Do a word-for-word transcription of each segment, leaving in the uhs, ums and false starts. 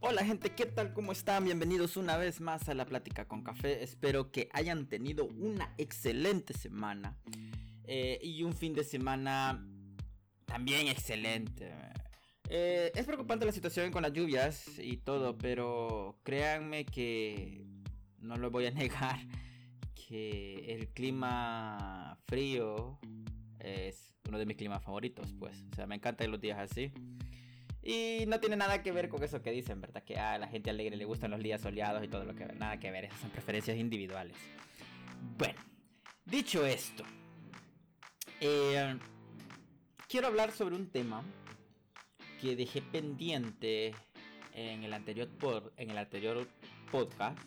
Hola gente, ¿qué tal? ¿Cómo están? Bienvenidos una vez más a La Plática con Café. Espero que hayan tenido una excelente semana eh, y un fin de semana también excelente. eh, Es preocupante la situación con las lluvias y todo, pero créanme que no lo voy a negar, que el clima frío es uno de mis climas favoritos, pues. O sea, me encantan los días así. Y no tiene nada que ver con eso que dicen, ¿verdad? Que a la gente alegre le gustan los días soleados y todo lo que... Nada que ver, esas son preferencias individuales. Bueno, dicho esto, eh, quiero hablar sobre un tema que dejé pendiente en el anterior, pod, en el anterior podcast,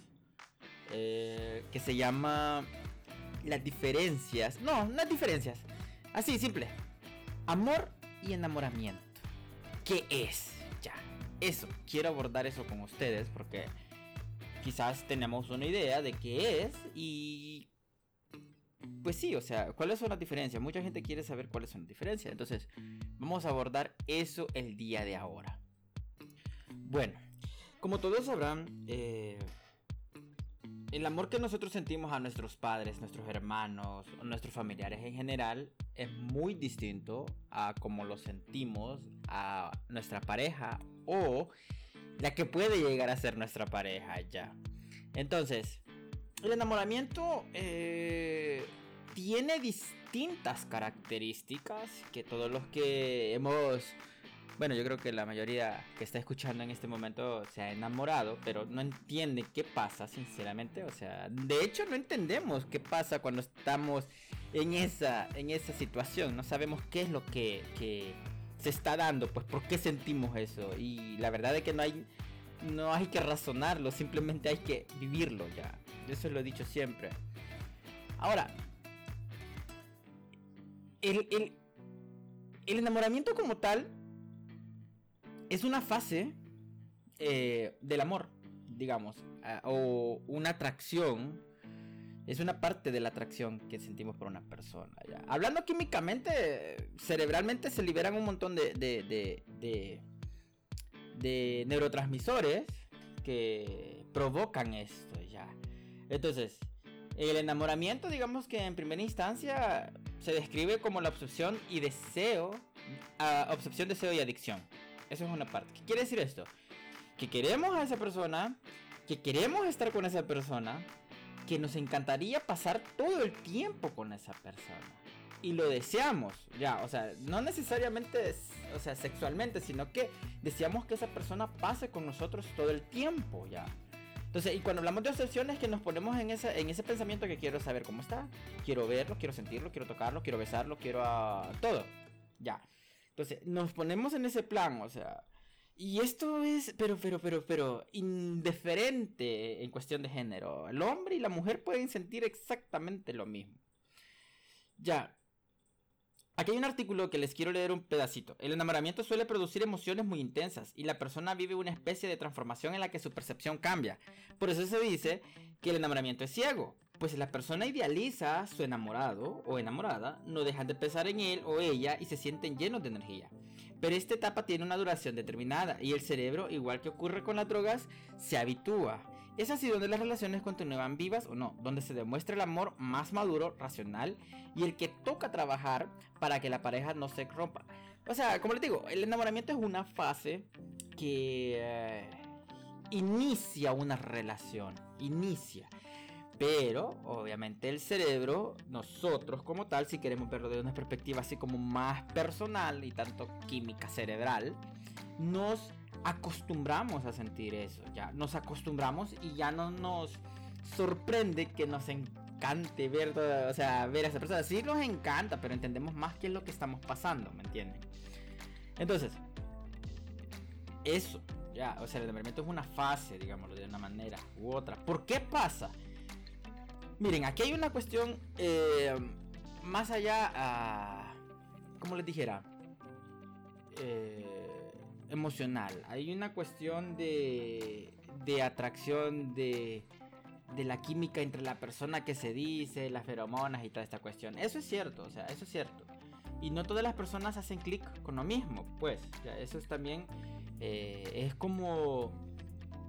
eh, que se llama las diferencias... No, no diferencias. Así, simple. Amor y enamoramiento. ¿Qué es? Ya, eso, quiero abordar eso con ustedes porque quizás tenemos una idea de qué es y... Pues sí, o sea, ¿cuáles son las diferencias? Mucha gente quiere saber cuáles son las diferencias, entonces vamos a abordar eso el día de ahora. Bueno, como todos sabrán, eh, el amor que nosotros sentimos a nuestros padres, nuestros hermanos, nuestros familiares en general es muy distinto a como lo sentimos a nuestra pareja o la que puede llegar a ser nuestra pareja ya. Entonces, el enamoramiento eh, tiene distintas características que todos los que hemos... Bueno, yo creo que la mayoría que está escuchando en este momento se ha enamorado, pero no entiende qué pasa, sinceramente. O sea, de hecho no entendemos qué pasa cuando estamos en esa, en esa situación. No sabemos qué es lo que, que se está dando, pues por qué sentimos eso. Y la verdad es que no hay, no hay que razonarlo, simplemente hay que vivirlo ya. Yo eso lo he dicho siempre. Ahora, el, el, el enamoramiento como tal es una fase eh, del amor, digamos, uh, o una atracción. Es una parte de la atracción que sentimos por una persona. ¿Ya? Hablando químicamente, cerebralmente se liberan un montón de, de, de, de, de neurotransmisores que provocan esto. ¿Ya? Entonces, el enamoramiento, digamos que en primera instancia se describe como la obsesión y deseo, uh, obsesión, deseo y adicción. Eso es una parte. ¿Qué quiere decir esto? Que queremos a esa persona, que queremos estar con esa persona, que nos encantaría pasar todo el tiempo con esa persona. Y lo deseamos, ya, o sea, no necesariamente, o sea, sexualmente, sino que deseamos que esa persona pase con nosotros todo el tiempo, ya. Entonces, y cuando hablamos de obsesión es que nos ponemos en ese, en ese pensamiento que quiero saber cómo está, quiero verlo, quiero sentirlo, quiero tocarlo, quiero besarlo, quiero uh, todo, ya. Entonces, nos ponemos en ese plan, o sea... Y esto es, pero, pero, pero, pero, indiferente en cuestión de género. El hombre y la mujer pueden sentir exactamente lo mismo. Ya. Aquí hay un artículo que les quiero leer un pedacito. El enamoramiento suele producir emociones muy intensas y la persona vive una especie de transformación en la que su percepción cambia. Por eso se dice que el enamoramiento es ciego. Pues si la persona idealiza a su enamorado o enamorada, no dejan de pensar en él o ella y se sienten llenos de energía. Pero esta etapa tiene una duración determinada y el cerebro, igual que ocurre con las drogas, se habitúa. Es así donde las relaciones continúan vivas o no, donde se demuestra el amor más maduro, racional y el que toca trabajar para que la pareja no se rompa. O sea, como les digo, el enamoramiento es una fase que eh, inicia una relación, inicia. Pero, obviamente, el cerebro, nosotros como tal, si queremos verlo desde una perspectiva así como más personal y tanto química cerebral, nos acostumbramos a sentir eso, ya. Nos acostumbramos y ya no nos sorprende que nos encante ver, o sea, ver a esa persona. Sí nos encanta, pero entendemos más qué es lo que estamos pasando, ¿me entienden? Entonces, eso, ya, o sea, el enamoramiento es una fase, digámoslo de una manera u otra. ¿Por qué pasa? Miren, aquí hay una cuestión eh, más allá, uh, ¿cómo les dijera? Eh, emocional. Hay una cuestión de, de atracción, de, de la química entre la persona que se dice, las feromonas y toda esta cuestión. Eso es cierto, o sea, eso es cierto. Y no todas las personas hacen clic con lo mismo, pues. Ya, eso es también, eh, es como...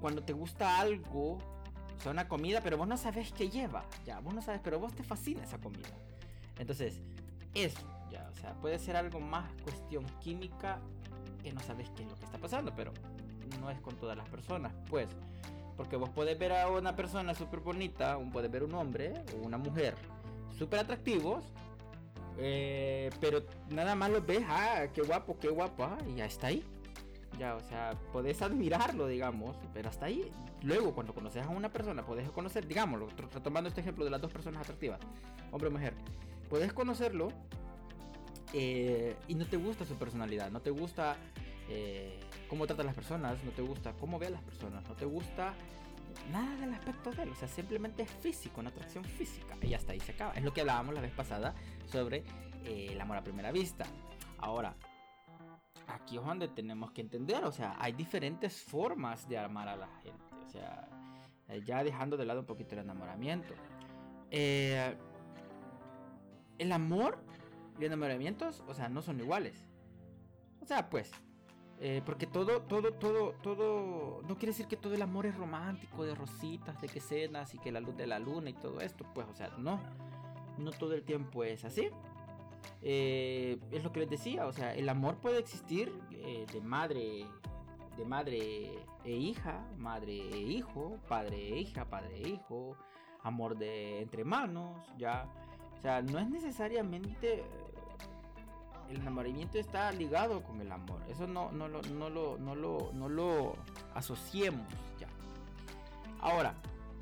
cuando te gusta algo, o sea, una comida, pero vos no sabes qué lleva, ya, vos no sabes, pero vos te fascina esa comida. Entonces, eso, ya, o sea, puede ser algo más cuestión química, que no sabes qué es lo que está pasando, pero no es con todas las personas, pues, porque vos podés ver a una persona súper bonita, un, podés ver un hombre o una mujer súper atractivos, eh, pero nada más los ves, ah, qué guapo, qué guapa, y ya está ahí. Ya, o sea, podés admirarlo, digamos, pero hasta ahí. Luego, cuando conoces a una persona, podés conocer, digámoslo, retomando este ejemplo de las dos personas atractivas, hombre o mujer, podés conocerlo eh, y no te gusta su personalidad, no te gusta eh, cómo trata a las personas, no te gusta cómo ve a las personas, no te gusta nada del aspecto de él, o sea, simplemente es físico, una atracción física, y hasta ahí se acaba. Es lo que hablábamos la vez pasada sobre eh, el amor a primera vista. Ahora, aquí es donde tenemos que entender, o sea, hay diferentes formas de amar a la gente, o sea, ya dejando de lado un poquito el enamoramiento. Eh, el amor y enamoramientos, o sea, no son iguales. O sea, pues, eh, porque todo, todo, todo, todo, no quiere decir que todo el amor es romántico, de rositas, de que cenas y que la luz de la luna y todo esto, pues, o sea, no, no todo el tiempo es así. Eh, es lo que les decía, o sea, el amor puede existir eh, de madre, de madre e hija, madre e hijo, padre e hija, padre e hijo, amor de entre manos, ya, o sea, no es necesariamente el enamoramiento está ligado con el amor, eso no, no lo, no lo, no lo, no lo asociemos ya. Ahora,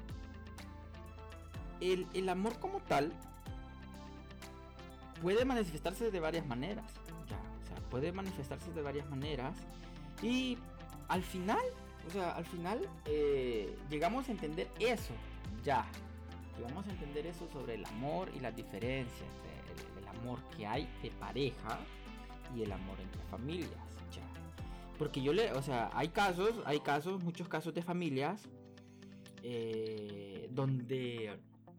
el, el amor como tal puede manifestarse de varias maneras, ya, o sea, puede manifestarse de varias maneras y al final, o sea, al final eh, llegamos a entender eso, ya, llegamos a entender eso sobre el amor y las diferencias del, del amor que hay de pareja y el amor entre familias, ya, porque yo le, o sea, hay casos, hay casos, muchos casos de familias eh, donde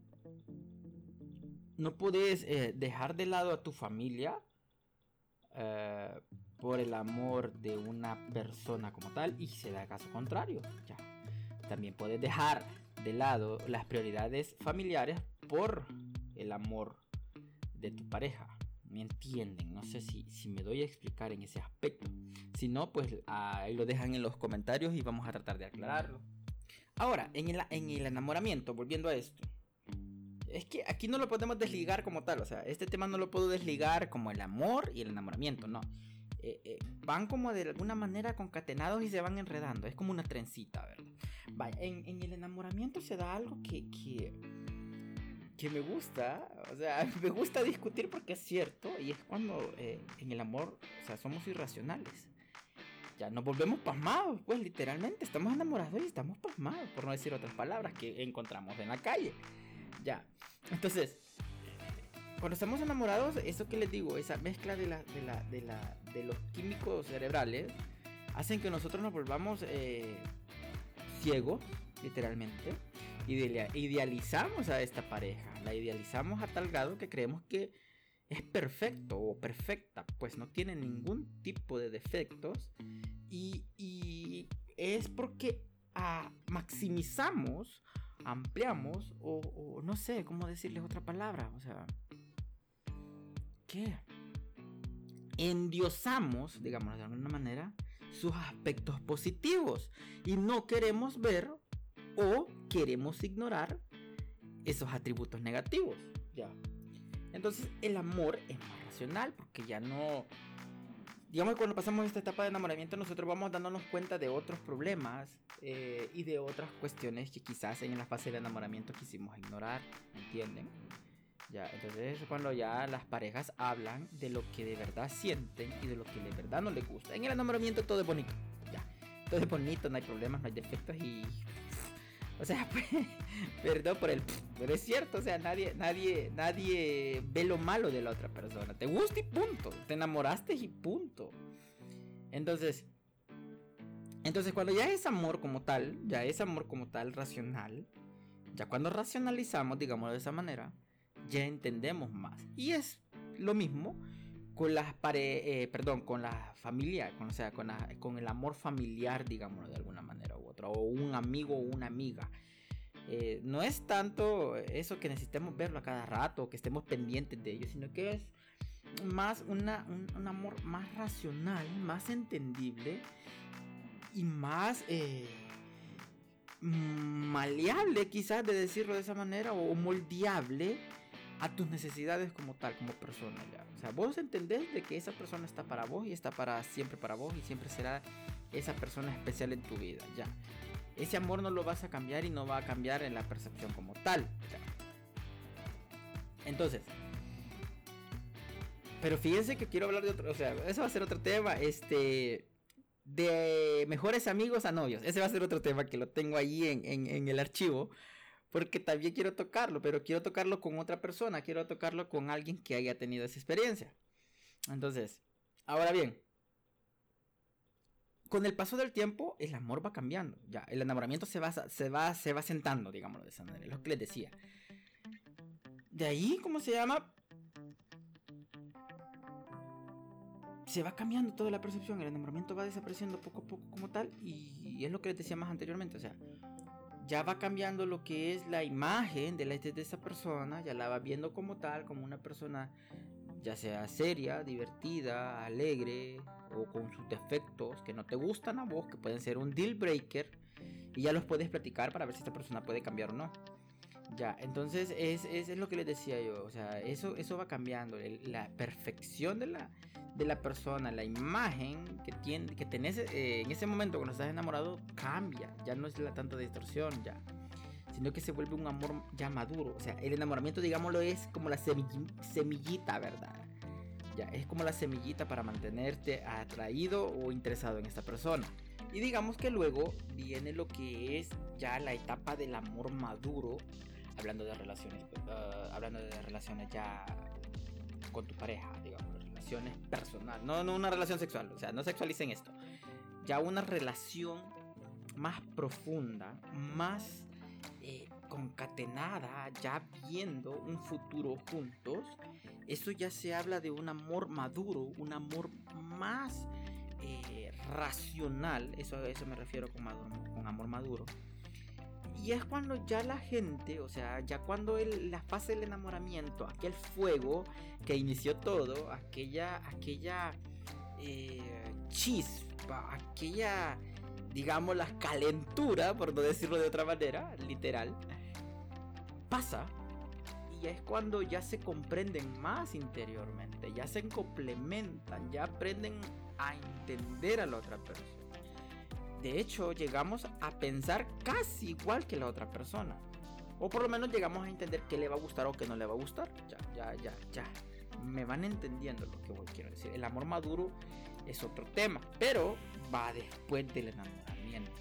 no puedes eh, dejar de lado a tu familia eh, por el amor de una persona como tal, y se da caso contrario. Ya. También puedes dejar de lado las prioridades familiares por el amor de tu pareja. ¿Me entienden? No sé si, si me doy a explicar en ese aspecto. Si no, pues ahí lo dejan en los comentarios y vamos a tratar de aclararlo. Ahora, en el, en el enamoramiento, volviendo a esto. Es que aquí no lo podemos desligar como tal, o sea, este tema no lo puedo desligar como el amor y el enamoramiento, no. Eh, eh, van como de alguna manera concatenados y se van enredando, es como una trencita, ¿verdad? Vaya, en, en el enamoramiento se da algo que, que, que me gusta, o sea, me gusta discutir porque es cierto, y es cuando eh, en el amor, o sea, somos irracionales. Ya nos volvemos pasmados, pues literalmente, estamos enamorados y estamos pasmados, por no decir otras palabras que encontramos en la calle. Ya, entonces, cuando estamos enamorados, eso que les digo, esa mezcla de, la, de, la, de, la, de los químicos cerebrales, hacen que nosotros nos volvamos eh, ciegos, literalmente, Ideal, idealizamos a esta pareja, la idealizamos a tal grado que creemos que es perfecto o perfecta, pues no tiene ningún tipo de defectos, y, y es porque ah, maximizamos, ampliamos o, o no sé cómo decirles otra palabra, o sea, ¿qué? Endiosamos, digamos de alguna manera, sus aspectos positivos y no queremos ver o queremos ignorar esos atributos negativos, ya. Entonces el amor es más racional porque ya no, digamos que cuando pasamos esta etapa de enamoramiento nosotros vamos dándonos cuenta de otros problemas eh, y de otras cuestiones que quizás en la fase del enamoramiento quisimos ignorar, ¿entienden? Ya, entonces es cuando ya las parejas hablan de lo que de verdad sienten y de lo que de verdad no les gusta. En el enamoramiento todo es bonito, ya, todo es bonito, no hay problemas, no hay defectos y... O sea, pues, perdón por el... Pero es cierto, o sea, nadie, nadie, nadie ve lo malo de la otra persona. Te gusta y punto. Te enamoraste y punto. Entonces, entonces cuando ya es amor como tal, ya es amor como tal racional, ya cuando racionalizamos, digámoslo de esa manera, ya entendemos más. Y es lo mismo con las pare, eh, perdón, con la familia, con, o sea, con, la, con el amor familiar, digámoslo de alguna manera u otra. otra, o un amigo o una amiga. Eh, no es tanto eso que necesitemos verlo a cada rato, que estemos pendientes de ello, sino que es más una, un, un amor más racional, más entendible y más eh, maleable, quizás, de decirlo de esa manera, o moldeable a tus necesidades como tal, como persona. Ya. O sea, vos entendés de que esa persona está para vos y está para siempre para vos y siempre será esa persona especial en tu vida. Ya. Ese amor no lo vas a cambiar y no va a cambiar en la percepción como tal. Ya. Entonces, pero fíjense que quiero hablar de otro, o sea, eso va a ser otro tema, este, de mejores amigos a novios. Ese va a ser otro tema que lo tengo ahí en, en, en el archivo, porque también quiero tocarlo, pero quiero tocarlo con otra persona, quiero tocarlo con alguien que haya tenido esa experiencia. Entonces, ahora bien, con el paso del tiempo, el amor va cambiando, ya, el enamoramiento se va, se va, se va sentando, digámoslo de esa manera, es lo que les decía. De ahí, ¿cómo se llama? Se va cambiando toda la percepción, el enamoramiento va desapareciendo poco a poco como tal, y es lo que les decía más anteriormente, o sea, ya va cambiando lo que es la imagen de, la, de esa persona, ya la va viendo como tal, como una persona ya sea seria, divertida, alegre, o con sus defectos que no te gustan a vos, que pueden ser un deal breaker, y ya los puedes platicar para ver si esta persona puede cambiar o no. Ya, entonces es, es, es lo que les decía yo, o sea, eso, eso va cambiando, el, la perfección de la, de la persona, la imagen que, tiene, que tenés eh, en ese momento cuando estás enamorado cambia, ya no es la tanta distorsión, ya, sino que se vuelve un amor ya maduro, o sea, el enamoramiento, digámoslo, es como la semillita, semillita, ¿verdad? Ya, es como la semillita para mantenerte atraído o interesado en esta persona. Y digamos que luego viene lo que es ya la etapa del amor maduro, hablando de relaciones, uh, hablando de relaciones ya con tu pareja, digamos, relaciones personales, no, no una relación sexual, o sea, no sexualicen esto, ya una relación más profunda, más eh, concatenada, ya viendo un futuro juntos. Eso ya se habla de un amor maduro, un amor más eh, racional, eso, a eso me refiero con, maduro, con amor maduro. Y es cuando ya la gente, o sea, ya cuando el, la fase del enamoramiento, aquel fuego que inició todo, aquella, aquella eh, chispa, aquella, digamos, la calentura, por no decirlo de otra manera, literal, pasa. Y es cuando ya se comprenden más interiormente, ya se complementan, ya aprenden a entender a la otra persona. De hecho, llegamos a pensar casi igual que la otra persona. O por lo menos llegamos a entender qué le va a gustar o qué no le va a gustar. Ya, ya, ya, ya. Me van entendiendo lo que voy, quiero decir. El amor maduro es otro tema, pero va después del enamoramiento.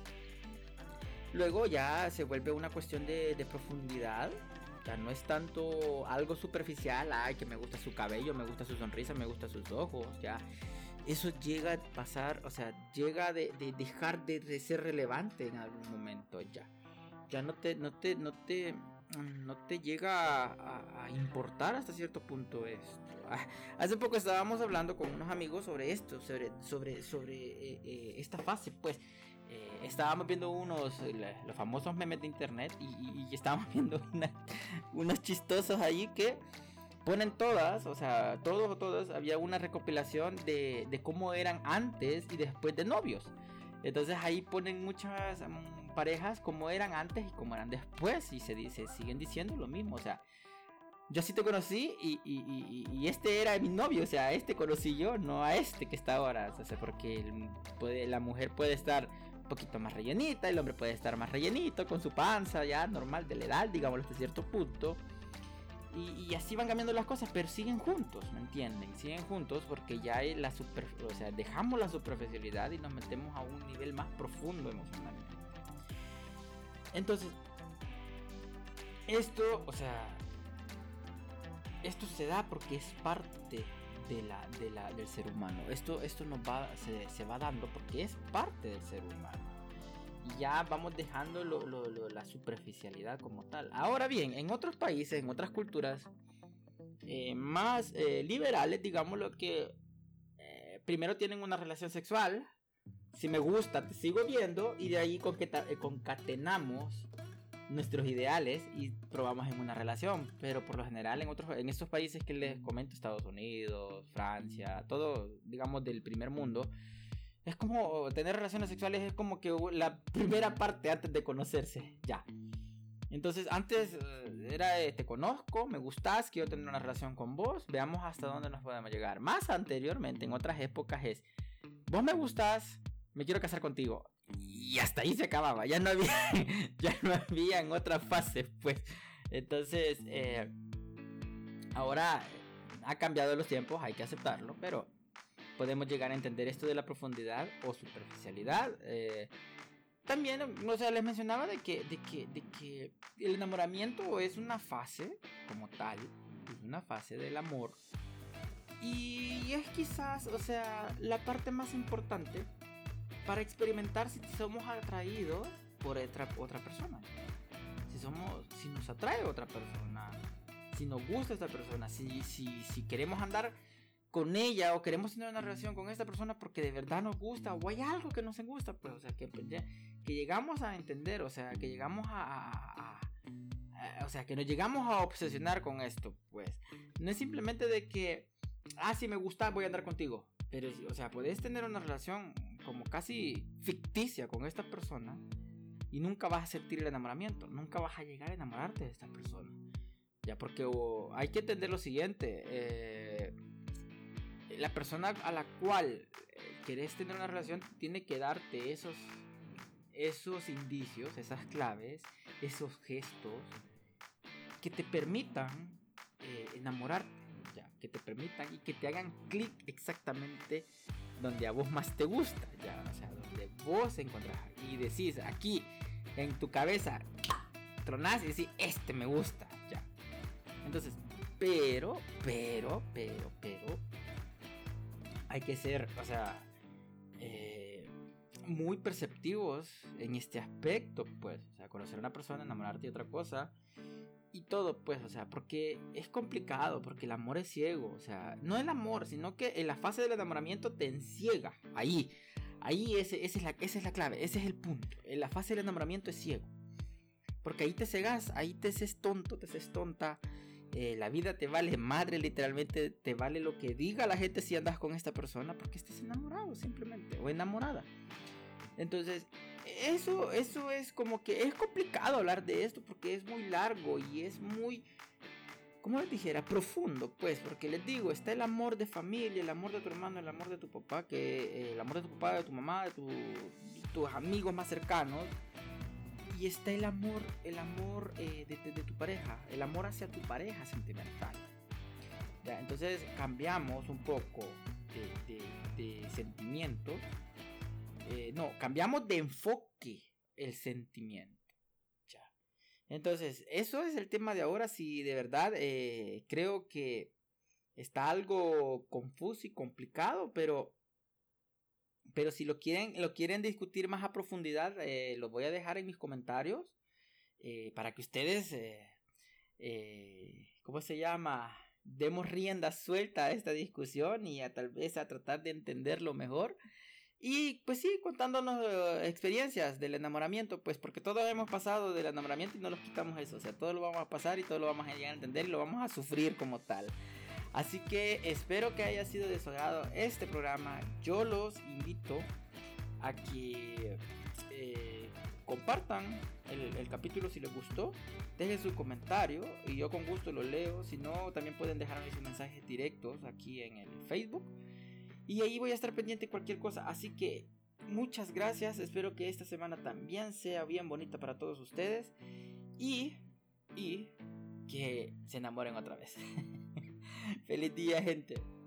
Luego ya se vuelve una cuestión de, de profundidad. Ya no es tanto algo superficial. Ay, que me gusta su cabello, me gusta su sonrisa, me gusta sus ojos. Ya. Eso llega a pasar, o sea, llega de, de dejar de, de ser relevante en algún momento ya. Ya no te, no te, no te, no te llega a, a, a importar hasta cierto punto esto. Ah, hace poco estábamos hablando con unos amigos sobre esto, sobre, sobre, sobre eh, eh, esta fase, pues. Eh, estábamos viendo unos, la, los famosos memes de internet y, y, y estábamos viendo una, unos chistosos ahí que ponen todas, o sea, todos o todas, había una recopilación de, de cómo eran antes y después de novios. Entonces ahí ponen muchas um, parejas como eran antes y como eran después y se dice, siguen diciendo lo mismo, o sea, yo sí te conocí y, y, y, y este era mi novio, o sea, este conocí yo, no a este que está ahora, o sea, porque el, puede, la mujer puede estar un poquito más rellenita, el hombre puede estar más rellenito con su panza ya normal de la edad, digámoslo hasta cierto punto. Y, y así van cambiando las cosas, pero siguen juntos, ¿me entienden? Siguen juntos porque ya hay la super, o sea, dejamos la superficialidad y nos metemos a un nivel más profundo emocionalmente. Entonces, esto, o sea, esto se da porque es parte de la, de la, del ser humano. Esto, esto nos va, se, se va dando porque es parte del ser humano. Y ya vamos dejando lo, lo, lo, la superficialidad como tal. Ahora bien, en otros países, en otras culturas eh, más eh, liberales, digamos lo que eh, primero tienen una relación sexual si me gusta, te sigo viendo, y de ahí concatenamos nuestros ideales y probamos en una relación. Pero por lo general en otros, en estos países que les comento, Estados Unidos, Francia, todo, digamos, del primer mundo, es como tener relaciones sexuales, es como que la primera parte antes de conocerse, ya. Entonces antes era eh, te conozco, me gustas, quiero tener una relación con vos, veamos hasta dónde nos podemos llegar. Más anteriormente, en otras épocas, es vos me gustas, me quiero casar contigo. Y hasta ahí se acababa, ya no había, ya no había en otra fase, pues. Entonces, eh, ahora ha cambiado los tiempos, hay que aceptarlo, pero podemos llegar a entender esto de la profundidad o superficialidad. Eh, también, o sea, les mencionaba de que, de que, de que el enamoramiento es una fase como tal, es una fase del amor. Y es quizás, o sea, la parte más importante para experimentar si somos atraídos por otra, otra persona. Si somos, si nos atrae otra persona, si nos gusta esta persona, si, si, si queremos andar con ella o queremos tener una relación con esta persona porque de verdad nos gusta o hay algo que nos gusta, pues, o sea, que, que llegamos a entender, o sea, que llegamos a, a, a, a, o sea, que nos llegamos a obsesionar con esto, pues. No es simplemente de que, ah, si me gusta, voy a andar contigo. Pero, o sea, puedes tener una relación como casi ficticia con esta persona y nunca vas a sentir el enamoramiento, nunca vas a llegar a enamorarte de esta persona. Ya, porque oh, hay que entender lo siguiente, eh, la persona a la cual querés tener una relación tiene que darte esos, esos indicios, esas claves, esos gestos que te permitan eh, enamorarte, ya, que te permitan y que te hagan clic exactamente donde a vos más te gusta, ya, o sea, donde vos encontrás y decís aquí en tu cabeza, tronás y decís, este me gusta, ya. Entonces, pero, pero, pero, pero, hay que ser, o sea, eh, muy perceptivos en este aspecto, pues, o sea, conocer a una persona, enamorarte de otra cosa y todo, pues, o sea, porque es complicado, porque el amor es ciego, o sea, no el amor, sino que en la fase del enamoramiento te enciega, ahí, ahí ese, ese es la, esa es la clave, ese es el punto, en la fase del enamoramiento es ciego, porque ahí te cegas, ahí te haces tonto, te haces tonta, eh, la vida te vale madre, literalmente te vale lo que diga la gente si andas con esta persona, porque estés enamorado simplemente, o enamorada. Entonces, eso, eso es como que es complicado hablar de esto porque es muy largo y es muy, como les dijera, profundo, pues, porque les digo, está el amor de familia, el amor de tu hermano, el amor de tu papá, que eh, el amor de tu papá, de tu mamá, de, tu, de tus amigos más cercanos, y está el amor, el amor eh, de, de, de tu pareja, el amor hacia tu pareja sentimental. ¿Ya? Entonces cambiamos un poco de, de, de sentimiento. Eh, no, cambiamos de enfoque el sentimiento. Ya. Entonces, eso es el tema de ahora. Si de verdad eh, creo que está algo confuso y complicado, pero, pero si lo quieren, lo quieren discutir más a profundidad, eh, lo voy a dejar en mis comentarios eh, para que ustedes, eh, eh, ¿cómo se llama? Demos rienda suelta a esta discusión y a tal vez a tratar de entenderlo mejor. Y pues sí, contándonos uh, experiencias del enamoramiento, pues porque todos hemos pasado del enamoramiento y no nos quitamos eso. O sea, todo lo vamos a pasar y todo lo vamos a llegar a entender y lo vamos a sufrir como tal. Así que espero que haya sido de su agrado este programa. Yo los invito a que eh, compartan el, el capítulo si les gustó. Dejen su comentario y yo con gusto lo leo. Si no, también pueden dejarme sus mensajes directos aquí en el Facebook. Y ahí voy a estar pendiente de cualquier cosa. Así que muchas gracias. Espero que esta semana también sea bien bonita para todos ustedes. Y, y que se enamoren otra vez. Feliz día, gente.